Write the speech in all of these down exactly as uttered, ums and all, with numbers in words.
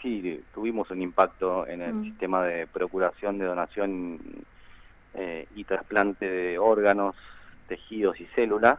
sí, tuvimos un impacto en el Mm. sistema de procuración de donación eh, y trasplante de órganos, tejidos y células.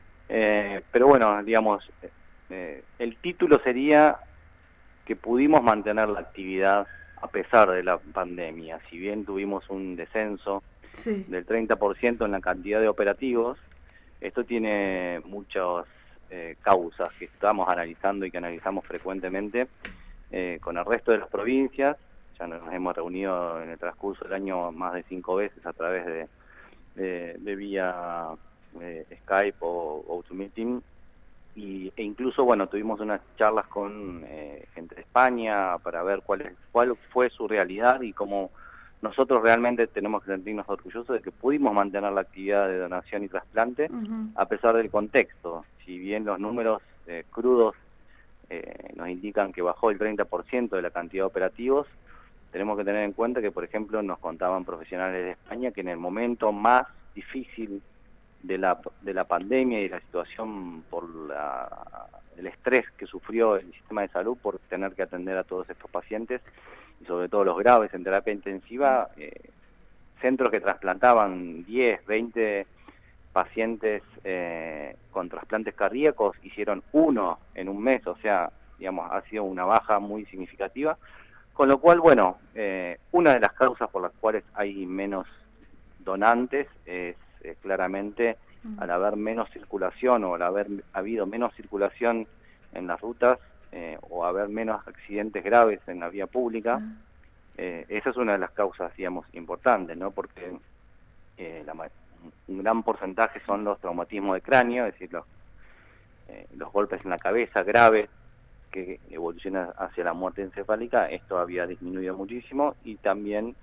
Eh, pero bueno, digamos, eh, el título sería que pudimos mantener la actividad a pesar de la pandemia. Si bien tuvimos un descenso Sí. del treinta por ciento en la cantidad de operativos, esto tiene muchas eh, causas que estamos analizando y que analizamos frecuentemente eh, con el resto de las provincias. Ya nos hemos reunido en el transcurso del año más de cinco veces a través de, de, de vía eh, Skype o GoToMeeting, y, e incluso, bueno, tuvimos unas charlas con eh, gente de España para ver cuál, es, cuál fue su realidad y cómo nosotros realmente tenemos que sentirnos orgullosos de que pudimos mantener la actividad de donación y trasplante Uh-huh. a pesar del contexto. Si bien los números eh, crudos eh, nos indican que bajó el treinta por ciento de la cantidad de operativos, tenemos que tener en cuenta que, por ejemplo, nos contaban profesionales de España que en el momento más difícil de la, de la pandemia y de la situación por la, el estrés que sufrió el sistema de salud por tener que atender a todos estos pacientes, y sobre todo los graves en terapia intensiva, eh, centros que trasplantaban diez, veinte pacientes eh, con trasplantes cardíacos, hicieron uno en un mes, o sea, digamos, ha sido una baja muy significativa, con lo cual, bueno, eh, una de las causas por las cuales hay menos donantes es eh, claramente al haber menos circulación o al haber habido menos circulación en las rutas eh, o haber menos accidentes graves en la vía pública. Eh, esa es una de las causas, digamos, importantes, ¿no? Porque eh, la, un gran porcentaje son los traumatismos de cráneo, es decir, los, eh, los golpes en la cabeza graves que evolucionan hacia la muerte encefálica. Esto había disminuido muchísimo, y también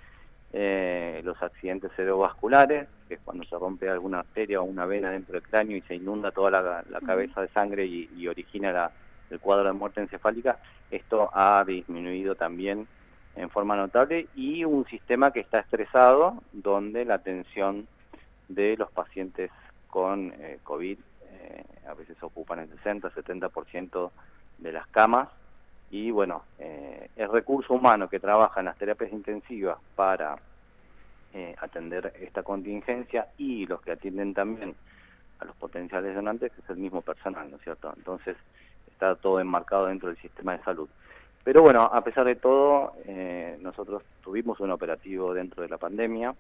eh, los accidentes cerebrovasculares, que es cuando se rompe alguna arteria o una vena dentro del cráneo y se inunda toda la, la cabeza de sangre y, y origina la, el cuadro de muerte encefálica. Esto ha disminuido también en forma notable, y un sistema que está estresado, donde la atención de los pacientes con eh, COVID eh, a veces ocupan el sesenta, setenta por ciento de las camas, y bueno, eh, el recurso humano que trabaja en las terapias intensivas para eh, atender esta contingencia, y los que atienden también a los potenciales donantes, es el mismo personal, ¿no es cierto? Entonces está todo enmarcado dentro del sistema de salud. Pero bueno, a pesar de todo, eh, nosotros tuvimos un operativo dentro de la pandemia,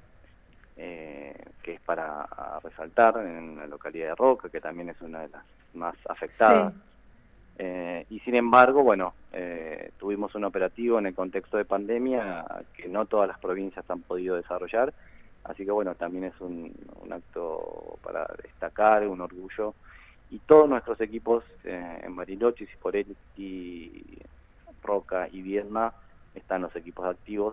eh, que es para resaltar, en la localidad de Roca, que también es una de las más afectadas. Sí. Eh, y sin embargo, bueno, eh, tuvimos un operativo en el contexto de pandemia que no todas las provincias han podido desarrollar, así que bueno, también es un, un acto para destacar, un orgullo, y todos nuestros equipos eh, en Bariloche, Cipolletti, Roca y Viedma están los equipos activos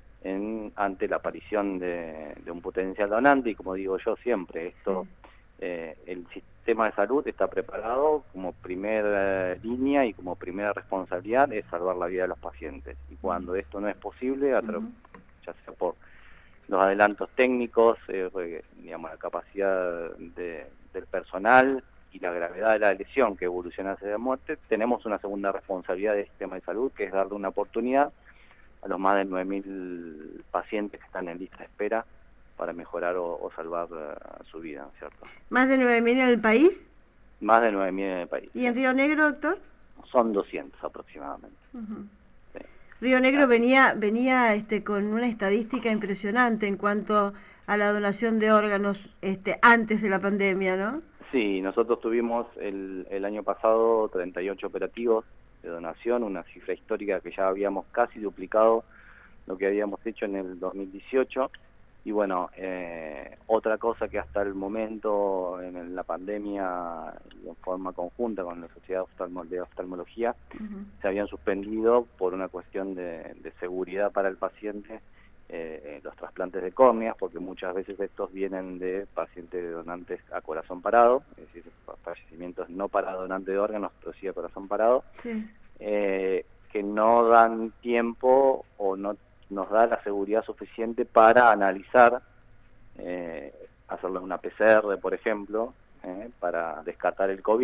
en, ante la aparición de, de un potencial donante, y como digo yo siempre, esto, sí. eh, el sistema de salud está preparado como primera línea y como primera responsabilidad es salvar la vida de los pacientes, y cuando esto no es posible, a uh-huh. ya sea por los adelantos técnicos, eh, digamos, la capacidad de, del personal y la gravedad de la lesión que evoluciona hacia la muerte, tenemos una segunda responsabilidad del sistema de salud, que es darle una oportunidad a los más de nueve mil pacientes que están en lista de espera para mejorar o, o salvar uh, su vida, ¿cierto? ¿Más de nueve mil en el país? Más de nueve mil en el país. ¿Y en Río Negro, doctor? Son doscientos aproximadamente. Uh-huh. Sí. Río Negro ah. venía venía este con una estadística impresionante en cuanto a la donación de órganos este antes de la pandemia, ¿no? Sí, nosotros tuvimos el, el año pasado treinta y ocho operativos de donación, una cifra histórica que ya habíamos casi duplicado lo que habíamos hecho en el dos mil dieciocho. Y bueno, eh, otra cosa que hasta el momento en la pandemia, en forma conjunta con la Sociedad de Oftalmología, uh-huh. se habían suspendido por una cuestión de, de seguridad para el paciente eh, los trasplantes de córneas, porque muchas veces estos vienen de pacientes donantes a corazón parado, es decir, fallecimientos no para donante de órganos, pero sí a corazón parado, sí. eh, que no dan tiempo o no nos da la seguridad suficiente para analizar, eh, hacerle una P C R, por ejemplo, eh, para descartar el COVID,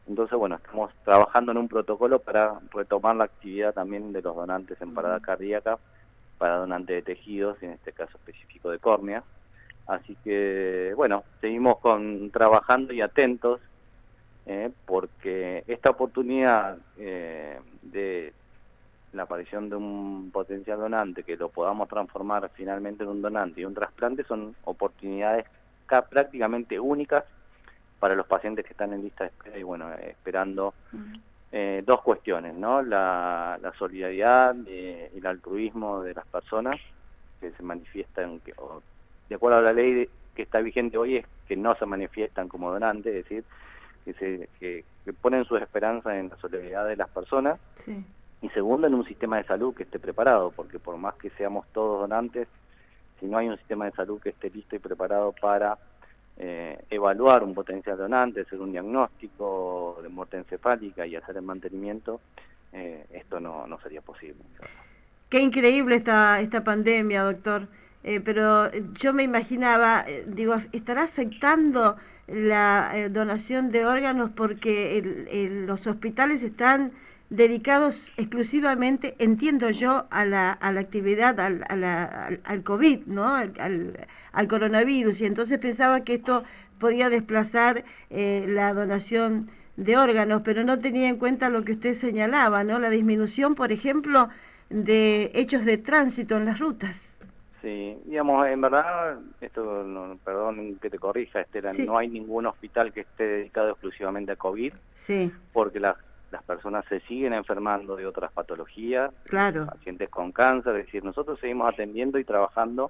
Entonces, bueno, estamos trabajando en un protocolo para retomar la actividad también de los donantes en parada cardíaca, para donantes de tejidos, en este caso específico de córneas. Así que, bueno, seguimos con trabajando y atentos, eh, porque esta oportunidad eh, de la aparición de un potencial donante, que lo podamos transformar finalmente en un donante y un trasplante, son oportunidades prácticamente únicas para los pacientes que están en lista de espera y, bueno, esperando eh, dos cuestiones, ¿no? La, la solidaridad y el altruismo de las personas que se manifiestan, que, o, de acuerdo a la ley de, que está vigente hoy, es que no se manifiestan como donantes, es decir, que, se, que, que ponen sus esperanzas en la solidaridad de las personas. Sí. Y segundo, en un sistema de salud que esté preparado, porque por más que seamos todos donantes, si no hay un sistema de salud que esté listo y preparado para eh, evaluar un potencial donante, hacer un diagnóstico de muerte encefálica y hacer el mantenimiento, eh, esto no, no sería posible. Qué increíble esta, esta pandemia, doctor. Eh, pero yo me imaginaba, eh, digo, ¿estará afectando la eh, donación de órganos porque el, el, los hospitales están dedicados exclusivamente, entiendo yo, a la, a la actividad, al, a la, al, al COVID, ¿no? Al, al, al coronavirus, y entonces pensaba que esto podía desplazar eh, la donación de órganos, pero no tenía en cuenta lo que usted señalaba, ¿no? La disminución, por ejemplo, de hechos de tránsito en las rutas. Sí, digamos, en verdad, esto, no, perdón que te corrija, Estela, Sí. no hay ningún hospital que esté dedicado exclusivamente a COVID, sí. porque las, las personas se siguen enfermando de otras patologías, claro. pacientes con cáncer, es decir, nosotros seguimos atendiendo y trabajando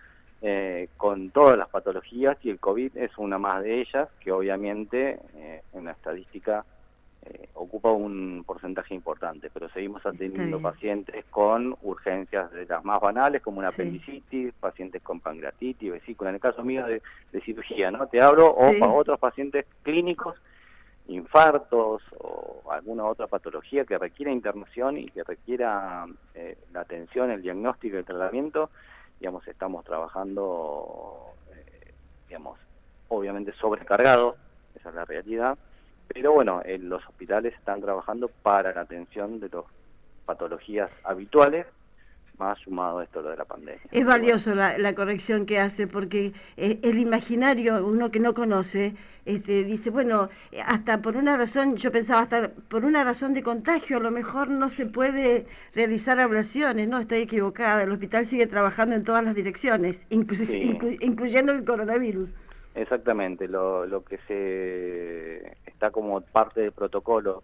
eh, con todas las patologías, y el COVID es una más de ellas, que obviamente eh, en la estadística Eh, ocupa un porcentaje importante, pero seguimos atendiendo pacientes con urgencias de las más banales, como una sí. apendicitis, pacientes con pancreatitis, vesícula, en el caso mío de, de cirugía, ¿no? Te hablo, o sí. para otros pacientes clínicos, infartos o alguna otra patología que requiera internación y que requiera eh, la atención, el diagnóstico y el tratamiento, digamos, estamos trabajando, eh, digamos, obviamente sobrecargados, esa es la realidad. Pero bueno, eh, los hospitales están trabajando para la atención de las patologías habituales, más sumado a esto lo de la pandemia. Es valioso bueno. la, la corrección que hace, porque eh, el imaginario, uno que no conoce, este, dice, bueno, hasta por una razón, yo pensaba hasta por una razón de contagio, a lo mejor no se puede realizar ablaciones, no, estoy equivocada, el hospital sigue trabajando en todas las direcciones, inclu sí. inclu incluyendo el coronavirus. Exactamente, lo, lo que se está como parte del protocolo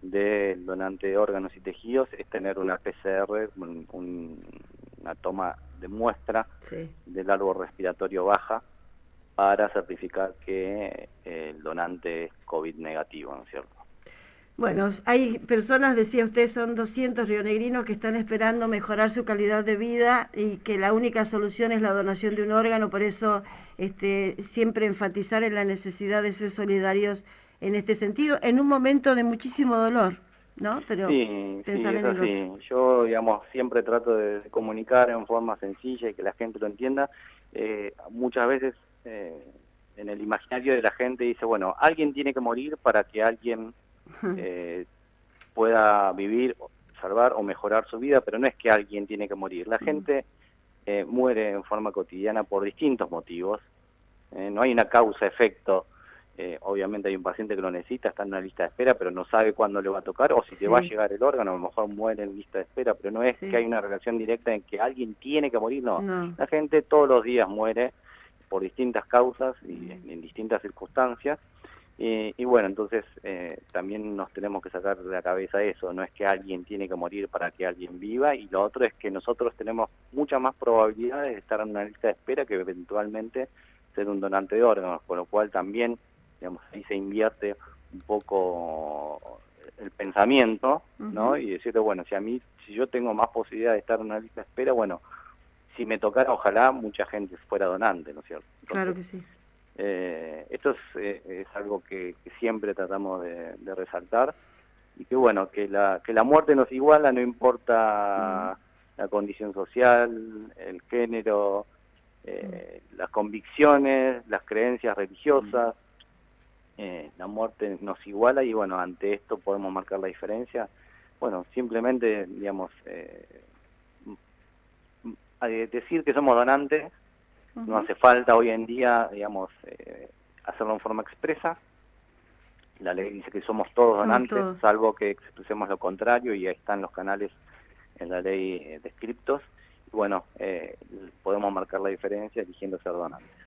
del donante de órganos y tejidos es tener una P C R, un, un, una toma de muestra sí. del árbol respiratorio baja para certificar que el donante es COVID negativo, ¿no es cierto? Bueno, hay personas, decía usted, son doscientos rionegrinos que están esperando mejorar su calidad de vida y que la única solución es la donación de un órgano, por eso este, siempre enfatizar en la necesidad de ser solidarios en este sentido, en un momento de muchísimo dolor, ¿no? Pero sí, pensar sí, en el sí. otro. Yo, digamos, siempre trato de comunicar en forma sencilla y que la gente lo entienda. Eh, muchas veces eh, en el imaginario de la gente dice, bueno, alguien tiene que morir para que alguien Eh, pueda vivir, salvar o mejorar su vida, pero no es que alguien tiene que morir. La gente eh, muere en forma cotidiana por distintos motivos, eh, no hay una causa-efecto. Eh, obviamente hay un paciente que lo necesita, está en una lista de espera, pero no sabe cuándo le va a tocar, o si sí. le va a llegar el órgano, a lo mejor muere en lista de espera, pero no es sí. que hay una relación directa en que alguien tiene que morir, no. no. La gente todos los días muere por distintas causas y en, en distintas circunstancias. Y, y bueno, entonces eh, también nos tenemos que sacar de la cabeza eso, no es que alguien tiene que morir para que alguien viva, y lo otro es que nosotros tenemos muchas más probabilidades de estar en una lista de espera que eventualmente ser un donante de órganos, con lo cual también, digamos, ahí se invierte un poco el pensamiento, ¿no? Uh-huh. Y decirle, bueno, si a mí, si yo tengo más posibilidad de estar en una lista de espera, bueno, si me tocara, ojalá mucha gente fuera donante, ¿no es cierto? Entonces, claro que sí. Eh, esto es, eh, es algo que, que siempre tratamos de, de resaltar, y que bueno, que la, que la muerte nos iguala, no importa mm. la condición social, el género, eh, mm. las convicciones, las creencias religiosas, eh, la muerte nos iguala y bueno, ante esto podemos marcar la diferencia. Bueno, simplemente, digamos, eh, decir que somos donantes, uh-huh. no hace falta hoy en día, digamos, eh, hacerlo en forma expresa. La ley dice que somos todos somos donantes, todos. Salvo que expresemos lo contrario, y ahí están los canales en la ley eh, descriptos. Y bueno, eh, podemos marcar la diferencia eligiendo ser donantes.